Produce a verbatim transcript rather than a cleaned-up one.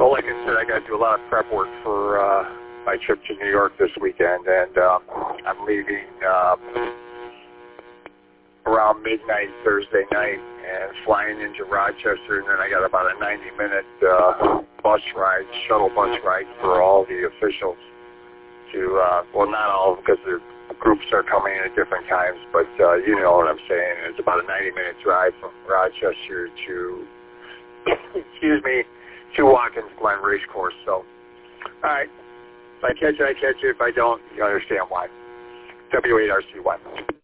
Well, like I said, I got to do a lot of prep work for uh, my trip to New York this weekend, and um, I'm leaving uh, around midnight Thursday night and flying into Rochester, and then I got about a ninety-minute uh, bus ride, shuttle bus ride for all the officials to, uh, well, not all of them because their groups are coming in at different times, but uh, you know what I'm saying. It's about a ninety-minute drive from Rochester to, excuse me, to Watkins Glen Race Course. So, all right, if I catch it, I catch it. If I don't, you understand why. W eight R C Y.